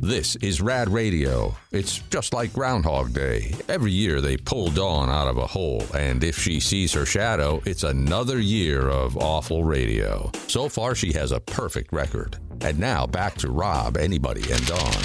This is Rad Radio. It's just like Groundhog Day. Every year they pull Dawn out of a hole, and if she sees her shadow, it's another year of awful radio. So far, she has a perfect record. And now back to Rob, anybody, and Dawn.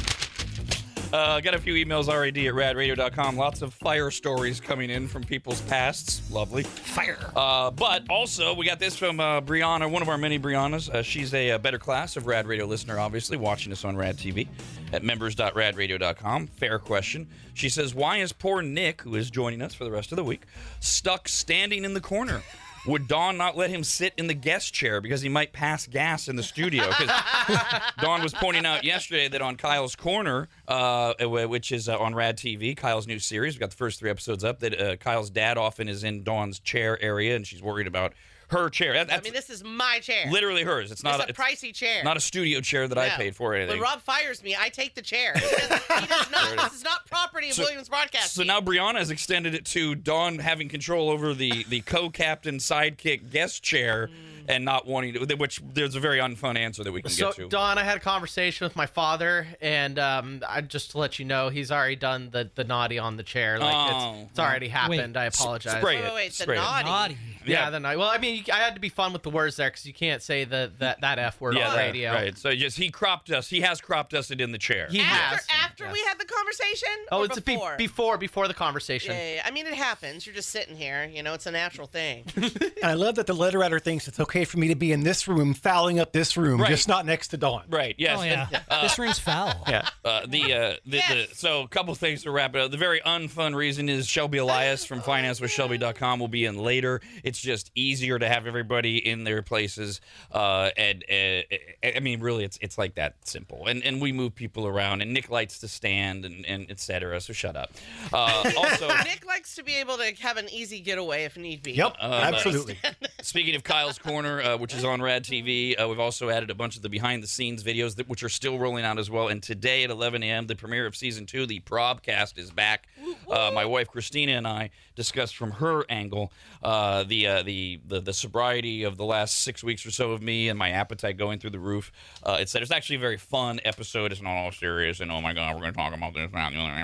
Got a few emails already at radradio.com. Lots of fire stories coming in from people's pasts. Lovely. Fire. But also, we got this from Brianna, one of our many Briannas. She's a better class of Rad Radio listener, obviously, watching us on Rad TV at members.radradio.com. Fair question. She says, why is poor Nick, who is joining us for the rest of the week, stuck standing in the corner? Would Dawn not let him sit in the guest chair because he might pass gas in the studio? Because Dawn was pointing out yesterday that on Kyle's Corner, which is on Rad TV, Kyle's new series, we got the first 3 episodes up, that Kyle's dad often is in Dawn's chair area, and she's worried about her chair. This is my chair. Literally hers. It's not a pricey chair. Not a studio chair that I paid for or anything. When Rob fires me, I take the chair. He does not. This is not property of Williams Broadcasting. So now Brianna has extended it to Dawn having control over the co-captain sidekick guest chair and not wanting to, which there's a very unfun answer that we can get to. So, Dawn, I had a conversation with my father, and just to let you know, he's already done the naughty on the chair. It's already happened. I apologize. Spray it. Wait, Spray the it. naughty. Yeah, the naughty. Well, I mean, I had to be fun with the words there because you can't say that F word on radio. Right. So he cropped us. He has cropped us it in the chair. He has. After we had the conversation? Oh, or it's before? before the conversation. Yeah. I mean, it happens. You're just sitting here. You know, it's a natural thing. And I love that the letter writer thinks it's okay for me to be in this room, fouling up this room, just not next to Dawn. Right. Yes. Oh, yeah. This room's foul. Yeah. So a couple things to wrap it up. The very unfun reason is Shelby Elias from financewithshelby.com will be in later. It's just easier to have everybody in their places. I mean, really, it's like that simple. And we move people around, and Nick likes to stand and et cetera, so shut up. Also, Nick likes to be able to have an easy getaway if need be. Yep, absolutely. Speaking of Kyle's Corner, which is on Rad TV, we've also added a bunch of the behind-the-scenes videos, which are still rolling out as well. And today at 11 a.m., the premiere of Season 2, the Probcast, is back. My wife, Christina, and I discussed from her angle the sobriety of the last 6 weeks or so of me and my appetite going through the roof. It's actually a very fun episode. It's not all serious, and oh my God, we're going to talk about this.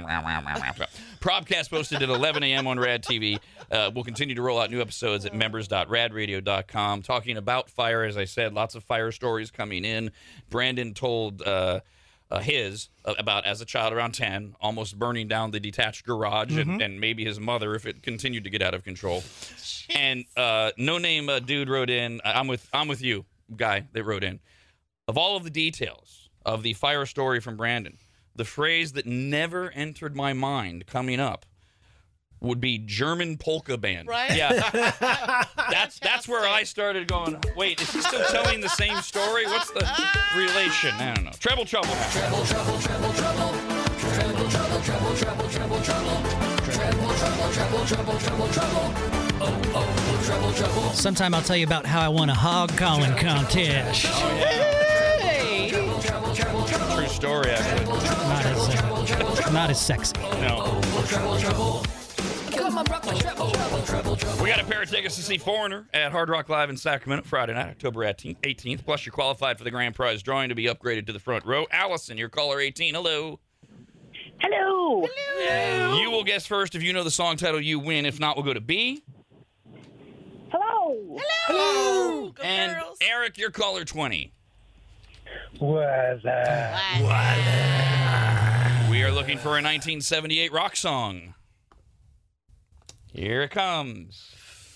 Probcast posted at 11 a.m. on Rad TV. We'll continue to roll out new episodes at members.radradio.com. Talking about fire, as I said, lots of fire stories coming in. Brandon told his about, as a child around 10, almost burning down the detached garage and maybe his mother if it continued to get out of control. Jeez. And no-name dude wrote in, I'm with you, guy that wrote in. Of all of the details of the fire story from Brandon, the phrase that never entered my mind coming up would be German polka band. Right? Yeah. That's where I started going, wait, is he still telling the same story? What's the relation? I don't know. Treble trouble. Treble trouble, treble trouble. Treble trouble, treble trouble, treble trouble. Treble trouble, treble trouble, treble trouble. Oh, treble trouble. Sometime I'll tell you about how I won a hog calling contest. Oh, yeah. Hey. True story, actually. Not as sexy. No. We got a pair of tickets to see Foreigner at Hard Rock Live in Sacramento Friday night, October 18th. Plus, you're qualified for the grand prize drawing to be upgraded to the front row. Allison, you're caller 18. Hello. Hello. Hello. You will guess first. If you know the song title, you win. If not, we'll go to B. Hello. Hello. Go And girls. Eric, you're caller 20. What's that? We are looking for a 1978 rock song. Here it comes.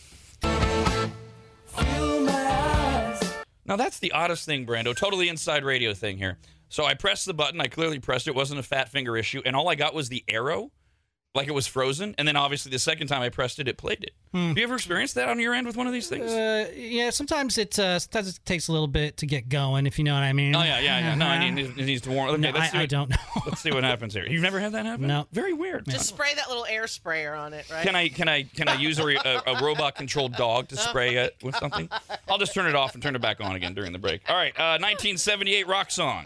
Now, that's the oddest thing, Brando. Totally inside radio thing here. So I pressed the button. I clearly pressed it. It wasn't a fat finger issue. And all I got was the arrow, like it was frozen. And then, obviously, the second time I pressed it, it played it. Have you ever experienced that on your end with one of these things? Yeah, sometimes it takes a little bit to get going, if you know what I mean. Oh, yeah. No, it needs to warm. Okay, No, I don't know. Let's see what happens here. You've never had that happen? No. Very weird. Just spray that little air sprayer on it, right? Can I use a robot-controlled dog to spray it with something? I'll just turn it off and turn it back on again during the break. All right, 1978 rock song.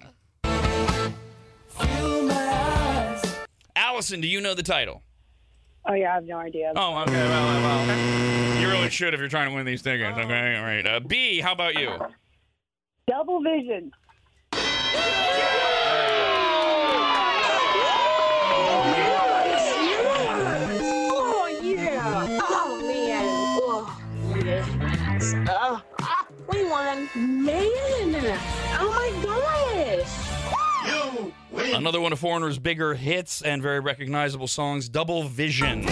Allison, do you know the title? Oh, yeah, I have no idea. Oh, okay. Well, you really should if you're trying to win these tickets. Okay, all right. B, how about you? Double Vision. one of Foreigner's bigger hits and very recognizable songs, Double Vision.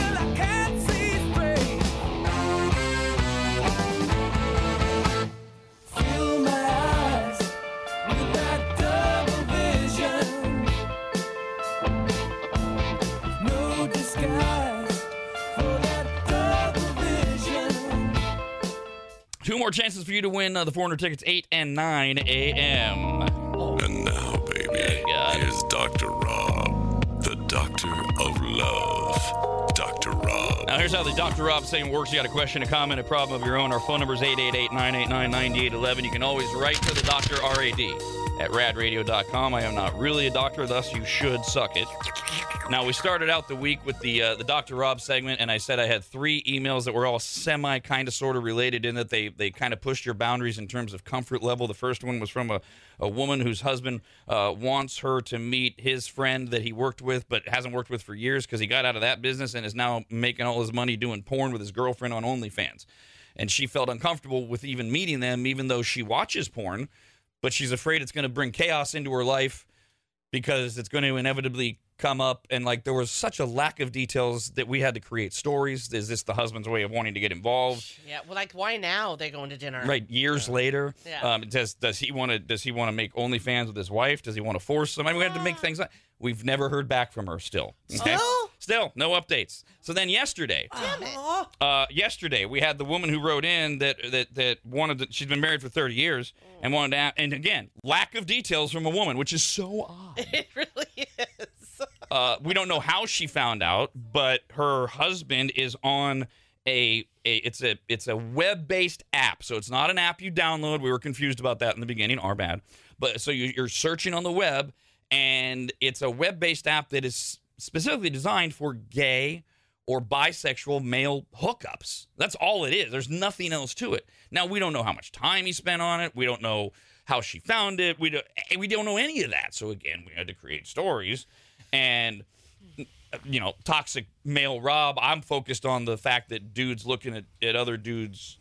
Two more chances for you to win the Foreigner tickets, 8 and 9 a.m. And now, baby, here's Dr. Rob, the Doctor of Love. Dr. Rob. Now, here's how the Dr. Rob segment works. You got a question, a comment, a problem of your own. Our phone number is 888-989-9811. You can always write to the Dr. R-A-D at radradio.com. I am not really a doctor, thus you should suck it. Now, we started out the week with the Dr. Rob segment, and I said I had 3 emails that were all semi, kind of, sort of related in that they kind of pushed your boundaries in terms of comfort level. The first one was from a woman whose husband wants her to meet his friend that he worked with but hasn't worked with for years because he got out of that business and is now making all his money doing porn with his girlfriend on OnlyFans. And she felt uncomfortable with even meeting them, even though she watches porn, but she's afraid it's going to bring chaos into her life because it's going to inevitably come up, and like there was such a lack of details that we had to create stories. Is this the husband's way of wanting to get involved? Yeah, well, like why now they going to dinner? Right, years later. Yeah. Does he want to make OnlyFans with his wife? Does he want to force them? I mean, we had to make things up. We've never heard back from her still. Okay? Still, no updates. So then yesterday, yesterday we had the woman who wrote in that wanted to, she's been married for 30 years and wanted to, and again, lack of details from a woman, which is so odd. It really is. We don't know how she found out, but her husband is on it's a web-based app, so it's not an app you download. We were confused about that in the beginning, our bad. But so you're searching on the web, and it's a web-based app that is specifically designed for gay or bisexual male hookups. That's all it is. There's nothing else to it. Now, we don't know how much time he spent on it. We don't know how she found it. We don't know any of that. So again, we had to create stories. And, you know, toxic male Rob, I'm focused on the fact that dudes looking at other dudes'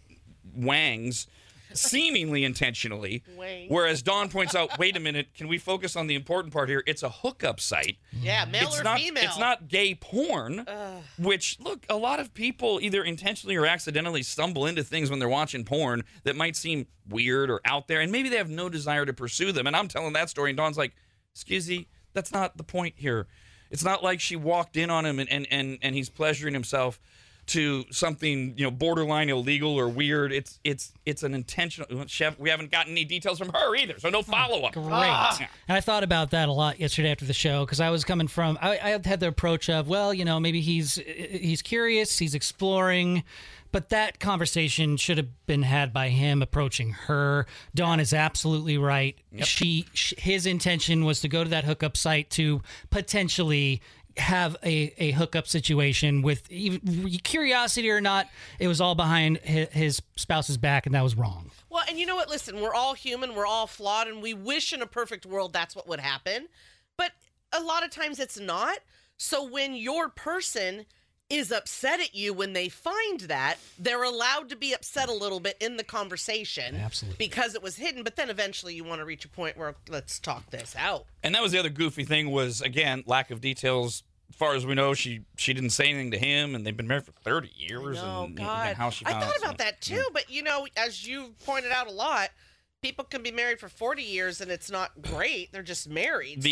wangs seemingly intentionally. Whereas Dawn points out, wait a minute, can we focus on the important part here? It's a hookup site. Yeah, male it's or not, female. It's not gay porn, which, look, a lot of people either intentionally or accidentally stumble into things when they're watching porn that might seem weird or out there, and maybe they have no desire to pursue them. And I'm telling that story, and Dawn's like, excuse me, that's not the point here. It's not like she walked in on him and he's pleasuring himself to something, you know, borderline illegal or weird. It's an intentional. Chef, we haven't gotten any details from her either, so no follow-up. Great. And I thought about that a lot yesterday after the show because I was coming from, I had the approach of, well, you know, maybe he's curious, he's exploring, but that conversation should have been had by him approaching her. Dawn is absolutely right. Yep. His intention was to go to that hookup site to potentially have a hookup situation with even curiosity or not. It was all behind his spouse's back, and that was wrong. Well, and you know what? Listen, we're all human, we're all flawed, and we wish in a perfect world that's what would happen. But a lot of times it's not. So when your person is upset at you when they find that, they're allowed to be upset a little bit in the conversation. Absolutely. Because it was hidden, but then eventually you want to reach a point where let's talk this out. And that was the other goofy thing was, again, lack of details. As far as we know, she didn't say anything to him, and they've been married for 30 years. Oh, and, God. And how she found I thought out, about that, too, but, you know, as you pointed out a lot, people can be married for 40 years, and it's not great. They're just married.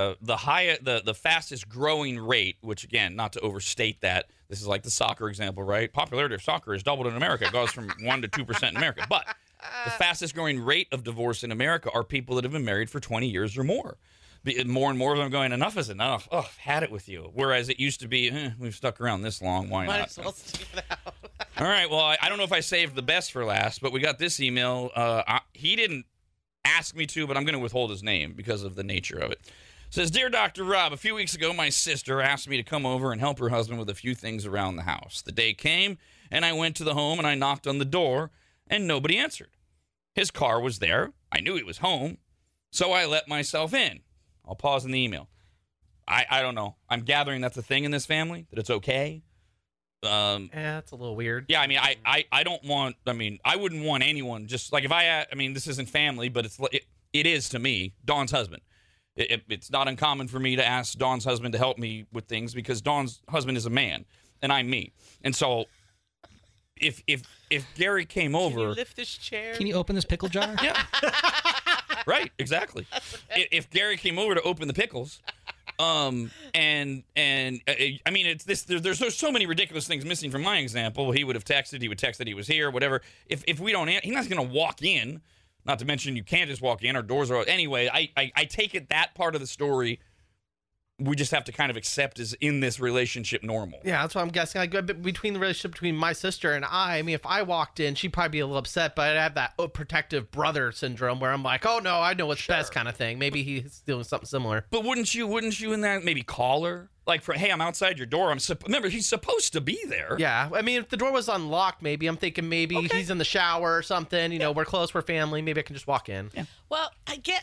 The fastest growing rate, which, again, not to overstate that, this is like the soccer example, right? Popularity of soccer has doubled in America. It goes from 1% to 2% in America. But the fastest growing rate of divorce in America are people that have been married for 20 years or more. More and more of them are going, enough is enough. Oh, I've had it with you. Whereas it used to be, we've stuck around this long. Why not? Might as well stick it out. All right. Well, I don't know if I saved the best for last, but we got this email. He didn't ask me to, but I'm going to withhold his name because of the nature of it. It says, Dear Dr. Rob, a few weeks ago, my sister asked me to come over and help her husband with a few things around the house. The day came, and I went to the home, and I knocked on the door, and nobody answered. His car was there. I knew he was home, so I let myself in. I'll pause in the email. I don't know. I'm gathering that's a thing in this family, that it's okay. Yeah, that's a little weird. Yeah, I mean, I don't want, I wouldn't want anyone just, like if this isn't family, but it is to me, Dawn's husband. It's not uncommon for me to ask Dawn's husband to help me with things because Dawn's husband is a man and I'm me. And so if Gary came over, Can you lift this chair? Can you open this pickle jar? yeah, right, exactly. If Gary came over to open the pickles, I mean, it's this. There's so many ridiculous things missing from my example. He would have texted. He would text that he was here, whatever. If we don't, he's not going to walk in. Not to mention, you can't just walk in. Our doors are anyway. I take it that part of the story we just have to kind of accept is in this relationship normal. Yeah, that's what I'm guessing. Like, between the relationship between my sister and I mean, if I walked in, she'd probably be a little upset, but I'd have that protective brother syndrome where I'm like, oh no, I know what's best kind of thing. Maybe he's doing something similar. But wouldn't you in that maybe call her? Like, hey, I'm outside your door. Remember, he's supposed to be there. Yeah, I mean, if the door was unlocked, maybe I'm thinking he's in the shower or something. You know, we're close, we're family. Maybe I can just walk in. Yeah. Well,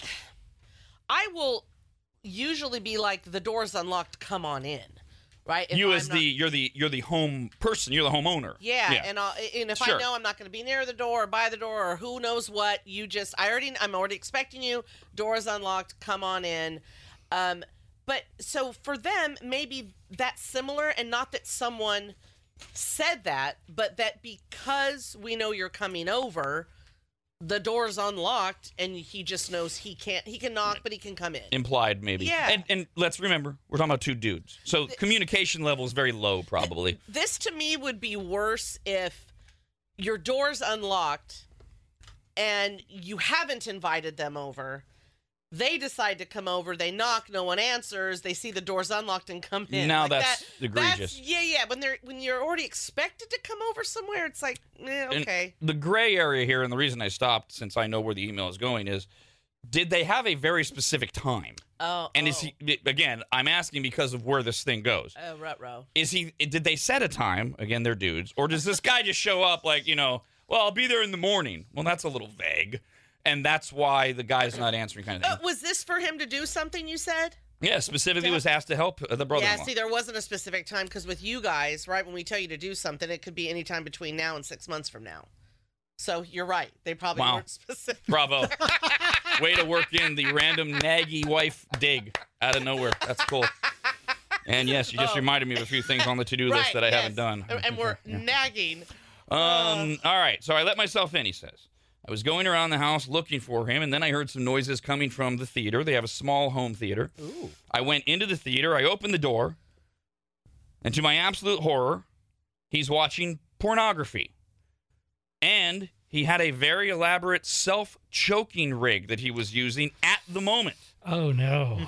I will usually be like, the door's unlocked, come on in, right? If you're the home person, you're the homeowner. Yeah. And if I know I'm not going to be near the door or by the door or who knows what, I'm already expecting you. Door's unlocked, come on in. But so for them, maybe that's similar, and not that someone said that, but that because we know you're coming over, the door's unlocked, and he just knows he can knock, but he can come in. Implied, maybe. Yeah. And let's remember, we're talking about two dudes. So communication level is very low, probably. This, to me, would be worse if your door's unlocked and you haven't invited them over. They decide to come over. They knock. No one answers. They see the door's unlocked and come in. Now that's egregious. Yeah. When you're already expected to come over somewhere, it's like, okay. And the gray area here, and the reason I stopped, since I know where the email is going, is did they have a very specific time? Is he, again, I'm asking because of where this thing goes. Ruh-roh. Did they set a time? Again, they're dudes. Or does this guy just show up like, well, I'll be there in the morning? Well, that's a little vague. And that's why the guy's not answering, kind of thing. Was this for him to do something, you said? Yeah, specifically was asked to help the brother-in-law. Yeah, see, there wasn't a specific time, because with you guys, right, when we tell you to do something, it could be any time between now and 6 months from now. So you're right. They probably weren't specific. Bravo. Way to work in the random naggy wife dig out of nowhere. That's cool. And yes, you just reminded me of a few things on the to-do list that I haven't done. And we're nagging. All right, so I let myself in, he says. I was going around the house looking for him, and then I heard some noises coming from the theater. They have a small home theater. Ooh. I went into the theater. I opened the door, and to my absolute horror, he's watching pornography. And he had a very elaborate self-choking rig that he was using at the moment. Oh, no.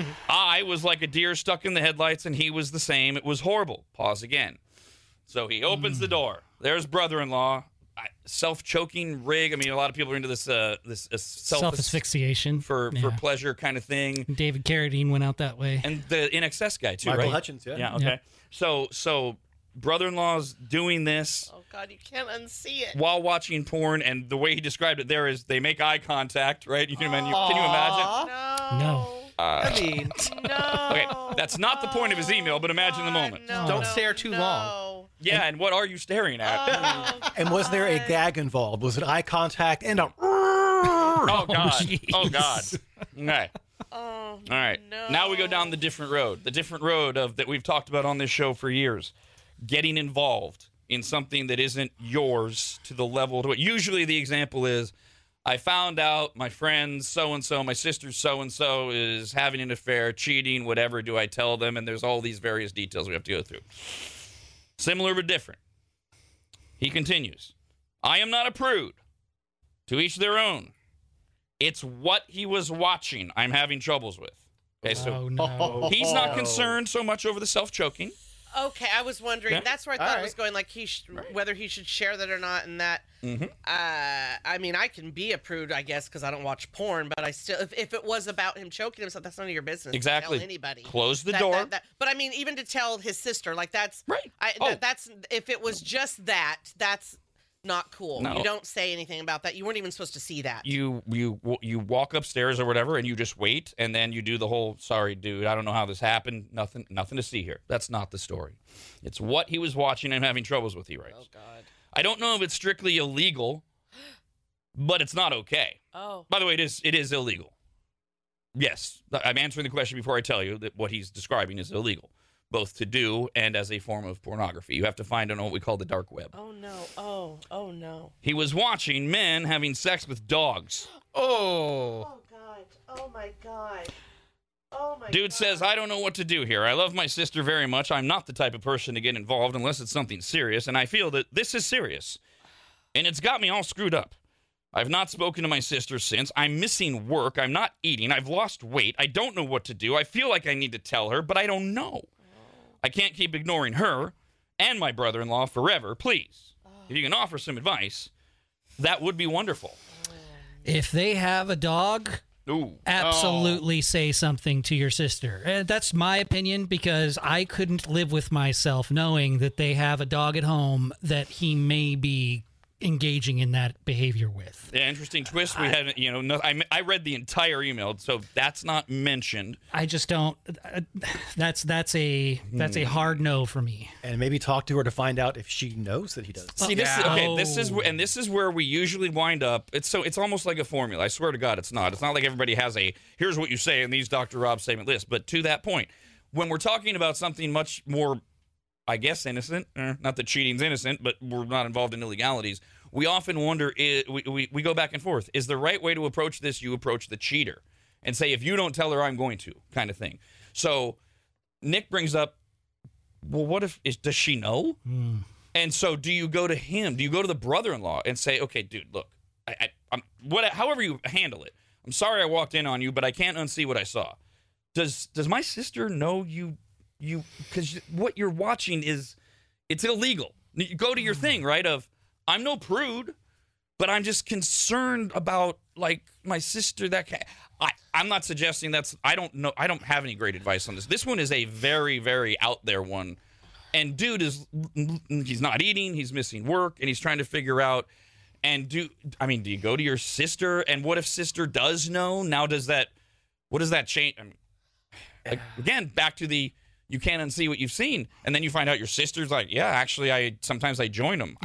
I was like a deer stuck in the headlights, and he was the same. It was horrible. Pause again. So he opens the door. There's brother-in-law. Self-choking rig. I mean, a lot of people are into this self-asphyxiation for pleasure kind of thing. David Carradine went out that way, and the INXS guy too, Michael right? Hutchins, yeah. Okay. Yeah. So brother-in-law's doing this. Oh God, you can't unsee it while watching porn, and the way he described it there is they make eye contact, right? Can you imagine? No. I mean, no. Okay, that's not the point of his email, but imagine the moment. Don't stare too long. Yeah, and what are you staring at? And was there a gag involved? Was it eye contact and a... Oh, God. Oh, God. Okay. All right. No. Now we go down the different road. The different road that we've talked about on this show for years. Getting involved in something that isn't yours to the level to what. Usually the example is, I found out my friend so-and-so, my sister so-and-so is having an affair, cheating, whatever. Do I tell them? And there's all these various details we have to go through. Similar but different. He continues, I am not a prude. To each their own. It's what he was watching I'm having troubles with. Okay, so he's not concerned so much over the self-choking. Okay, I was wondering. Yeah. That's where I thought it was going, like whether he should share that or not, and that. Mm-hmm. I mean, I can be a prude, I guess, because I don't watch porn, but I still, if it was about him choking himself, that's none of your business. Exactly. To tell anybody. Close the door. But I mean, even to tell his sister, like that's right. That's if it was just that, that's not cool. No. You don't say anything about that. You weren't even supposed to see that. You walk upstairs or whatever, and you just wait, and then you do the whole, sorry, dude, I don't know how this happened. Nothing to see here. That's not the story. It's what he was watching and having troubles with, he writes. Oh, God. I don't know if it's strictly illegal, but it's not okay. Oh. By the way, it is illegal. Yes, I'm answering the question before I tell you that what he's describing is illegal, both to do and as a form of pornography. You have to find on what we call the dark web. Oh, no. Oh, no. He was watching men having sex with dogs. Oh. Oh, God. Oh, my God. Oh, my Dude God. says, I don't know what to do here. I love my sister very much. I'm not the type of person to get involved unless it's something serious, and I feel that this is serious. And it's got me all screwed up. I've not spoken to my sister since. I'm missing work. I'm not eating. I've lost weight. I don't know what to do. I feel like I need to tell her, but I don't know. I can't keep ignoring her and my brother-in-law forever. Please, if you can offer some advice, that would be wonderful. If they have a dog, Ooh. absolutely say something to your sister. And that's my opinion, because I couldn't live with myself knowing that they have a dog at home that he may be engaging in that behavior with. Yeah, interesting twist. We had, I read the entire email, so that's not mentioned. I just don't. That's a hard no for me. And maybe talk to her to find out if she knows that he does. See, this is where we usually wind up. It's almost like a formula. I swear to God, it's not. It's not like everybody has a here's what you say in these Dr. Rob statement lists. But to that point, when we're talking about something much more, I guess, innocent, not that cheating's innocent, but we're not involved in illegalities, we often wonder, we go back and forth. Is the right way to approach this, you approach the cheater and say, if you don't tell her, I'm going to, kind of thing. So Nick brings up, well, what if, does she know? And so do you go to him? Do you go to the brother-in-law and say, okay, dude, look, however you handle it, I'm sorry I walked in on you, but I can't unsee what I saw. Does my sister know you because what you're watching it's illegal. You go to your thing, right, of I'm no prude, but I'm just concerned about, like, my sister. I'm not suggesting I don't know. I don't have any great advice on this. This one is a very, very out there one. And dude he's not eating, he's missing work, and he's trying to figure out, and do you go to your sister? And what if sister does know? Now what does that change? I mean, again, back to you can't unsee what you've seen, and then you find out your sister's like, yeah, actually, sometimes I join them.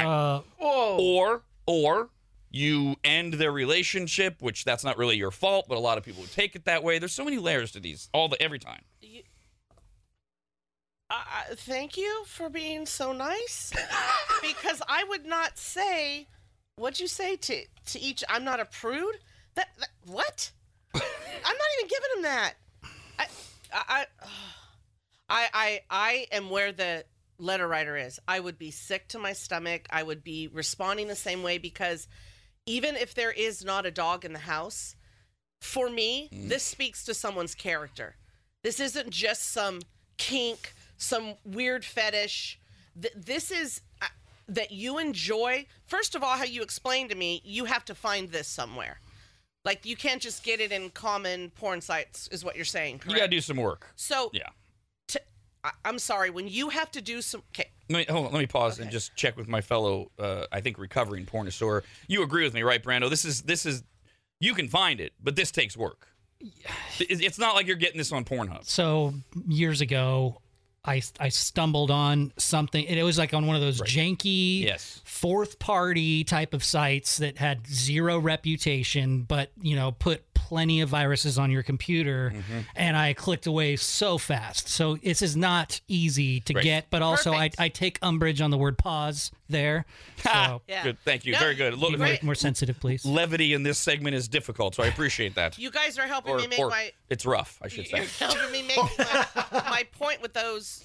Or you end their relationship, which that's not really your fault, but a lot of people would take it that way. There's so many layers to these, every time. Thank you for being so nice, because I would not say, what'd you say to each? I'm not a prude. What? I'm not even giving him that. I am where the letter writer is. I would be sick to my stomach. I would be responding the same way, because even if there is not a dog in the house, for me, this speaks to someone's character. This isn't just some kink, some weird fetish. This is that you enjoy. First of all, how you explained to me, you have to find this somewhere. Like, you can't just get it in common porn sites, is what you're saying, correct? You got to do some work. So, yeah. I'm sorry, when you have to do some... Okay. Hold on, let me pause and just check with my fellow, I think, recovering pornosaur. You agree with me, right, Brando? This is, you can find it, but this takes work. It's not like you're getting this on Pornhub. So, years ago, I stumbled on something, and it was like on one of those janky fourth party type of sites that had zero reputation, but put plenty of viruses on your computer, and I clicked away so fast. So this is not easy to get, but also I take umbrage on the word pause there. So good, thank you, very good. Be more sensitive, please. Levity in this segment is difficult, so I appreciate that. You guys are helping me make it's rough, I should say. You're helping me make my point with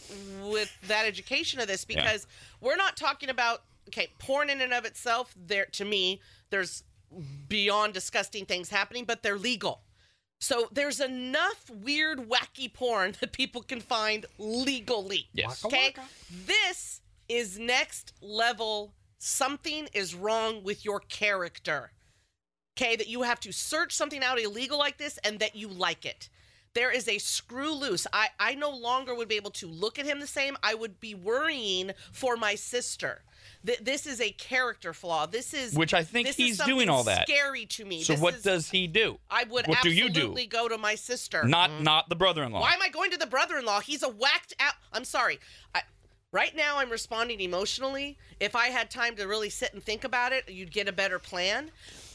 that education of this, because we're not talking about porn in and of itself. To me, there's beyond disgusting things happening, but they're legal. So there's enough weird, wacky porn that people can find legally. Yes. Okay. This is next level. Something is wrong with your character. Okay, that you have to search something out illegal like this, and that you like it. There is a screw loose. I no longer would be able to look at him the same. I would be worrying for my sister. This is a character flaw. Which I think he's doing all that. Scary to me. So what does he do? I would what absolutely go to my sister. Not the brother-in-law. Why am I going to the brother-in-law? He's a whacked out. I'm sorry. Right now I'm responding emotionally. If I had time to really sit and think about it, you'd get a better plan.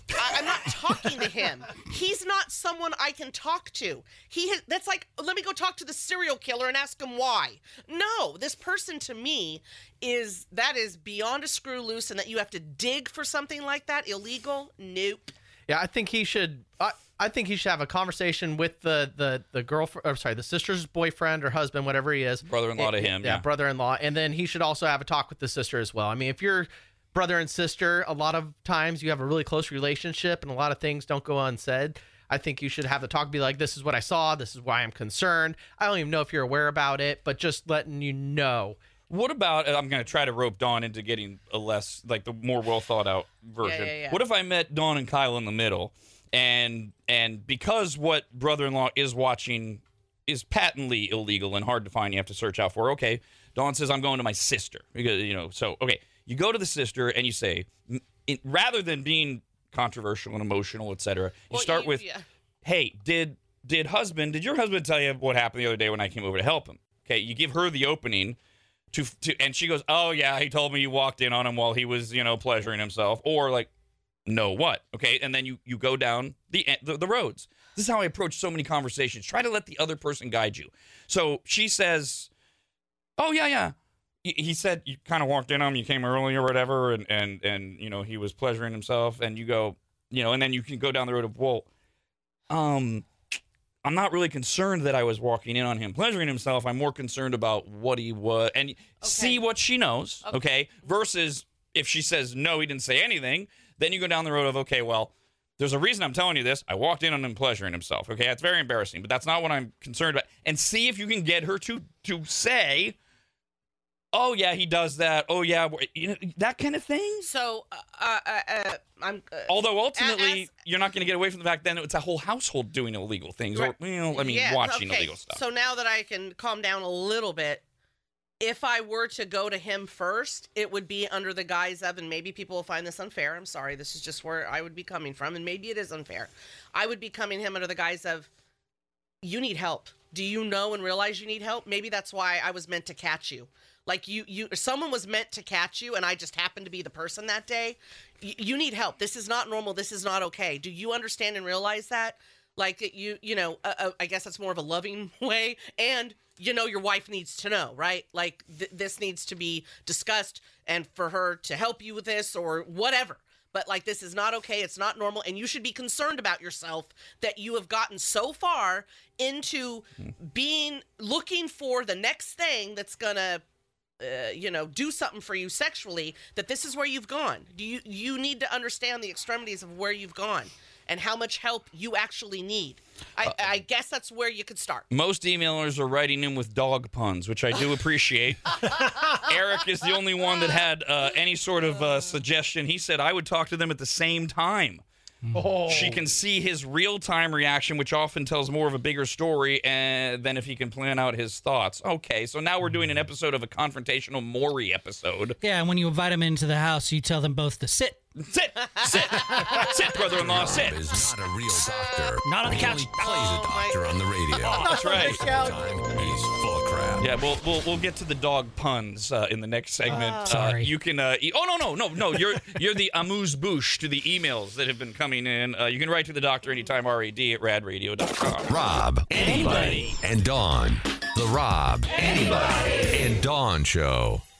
I'm not talking to him. He's not someone I can talk to. That's like, let me go talk to the serial killer and ask him why. No, this person to me is beyond a screw loose, and that you have to dig for something like that illegal. Nope. Yeah, I think he should. I think he should have a conversation with the girlfriend, or sorry, the sister's boyfriend or husband, whatever he is, brother-in-law to him. Yeah, brother-in-law, and then he should also have a talk with the sister as well. I mean, if you're brother and sister, a lot of times you have a really close relationship, and a lot of things don't go unsaid. I think you should have the talk, be like, this is what I saw, this is why I'm concerned. I don't even know if you're aware about it, but just letting you know. What about, I'm going to try to rope Dawn into getting a less, like the more well thought out version. Yeah. What if I met Dawn and Kyle in the middle, and because what brother-in-law is watching is patently illegal and hard to find, you have to search out for, okay, Dawn says, I'm going to my sister. Because, so, okay, you go to the sister and you say, rather than being controversial and emotional, etc., you start with, hey, did your husband tell you what happened the other day when I came over to help him? Okay, you give her the opening to and she goes, oh yeah, he told me you walked in on him while he was, pleasuring himself. Or like, no, what? Okay, and then you go down the roads. This is how I approach so many conversations. Try to let the other person guide you. So she says, oh yeah. He said you kind of walked in on him, you came early or whatever, and he was pleasuring himself, and you go, and then you can go down the road of, well, I'm not really concerned that I was walking in on him pleasuring himself. I'm more concerned about what he was, and see what she knows, okay? Versus if she says, no, he didn't say anything, then you go down the road of, okay, well, there's a reason I'm telling you this. I walked in on him pleasuring himself, okay? That's very embarrassing, but that's not what I'm concerned about. And see if you can get her to say, oh, yeah, he does that. Oh, yeah, that kind of thing. So, although ultimately, you're not going to get away from the fact then it's a whole household doing illegal things. Right. Or, watching illegal stuff. So now that I can calm down a little bit, if I were to go to him first, it would be under the guise of, and maybe people will find this unfair. I'm sorry, this is just where I would be coming from, and maybe it is unfair. I would be coming to him under the guise of, you need help. Do you know and realize you need help? Maybe that's why I was meant to catch you. Like someone was meant to catch you, and I just happened to be the person that day. You need help. This is not normal. This is not okay. Do you understand and realize that? Like I guess that's more of a loving way. And your wife needs to know, right? Like this needs to be discussed, and for her to help you with this or whatever. But like, this is not okay. It's not normal. And you should be concerned about yourself that you have gotten so far into looking for the next thing that's gonna do something for you sexually, that this is where you've gone. You need to understand the extremities of where you've gone and how much help you actually need. I guess that's where you could start. Most emailers are writing in with dog puns, which I do appreciate. Eric is the only one that had any sort of suggestion. He said, I would talk to them at the same time. Oh. She can see his real-time reaction, which often tells more of a bigger story than if he can plan out his thoughts. Okay, so now we're doing an episode of a confrontational Maury episode. Yeah, and when you invite them into the house, you tell them both to sit. Sit, brother-in-law, sit. Rob is not a real doctor. Not on the couch. He plays a doctor on the radio. Oh, that's right. He's full of crap. Yeah, we'll get to the dog puns in the next segment. Sorry. You can. No. You're the amuse-bouche to the emails that have been coming in. You can write to the doctor anytime. RAD@radradio.com. Rob, anybody, and Dawn. The Rob, anybody, and Dawn Show.